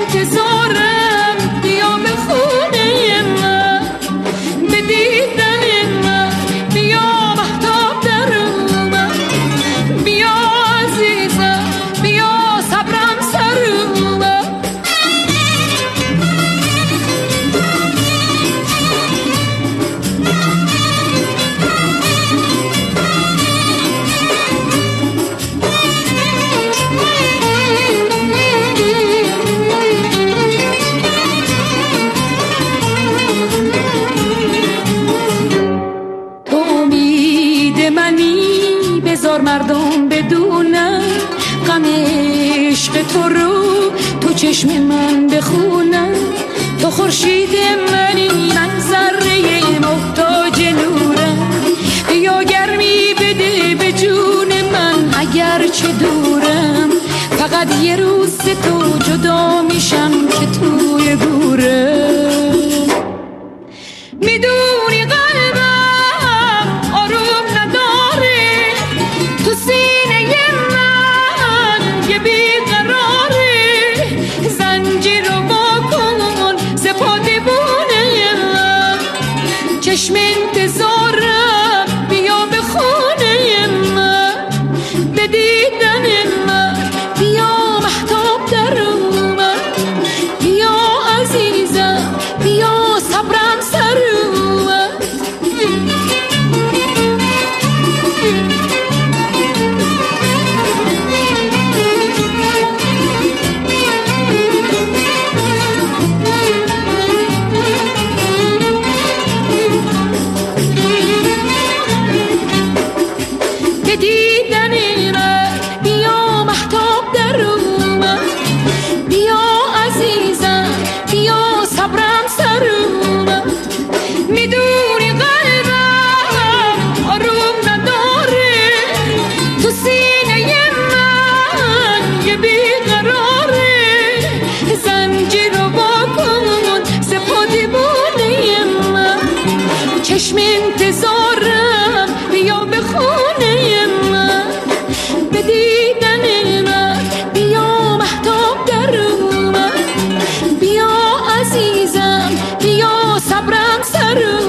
انتظارم، بیا به خونه من، به دیدن من، بیا مهتاب در من، بیا عزیزم، بیا صبرم سر من. بذار مردم بدونن غم عشق تو رو تو چشم من بخونن. تو خورشید منی، من ذره محتاج نورم، بیا گرمی بده به جون من اگر چه دورم. فقط یه روز تو جدا میشم که توی گورم. میدونی قلبم آروم نداره، تو سینه من یه بیقراره. زنجیر رو واکن ز پادبونه من، چشم انتظارم، بیا به خونه من، به دیدن من، بیا مهتاب در من، بیا عزیزم، بیا صبرم سر من. به دیدن من، بیا مهتاب در من، بیا عزیزم، بیا صبرم سر من. میدونی قلبم آروم نداره، تو سینه من یه بیقراره. زنجیر رو واکن ز پادبونه من، چشم انتظارم، بیا به خونه من، به دیدن من، بیا مهتاب در من، بیا عزیزم، بیا صبرم سر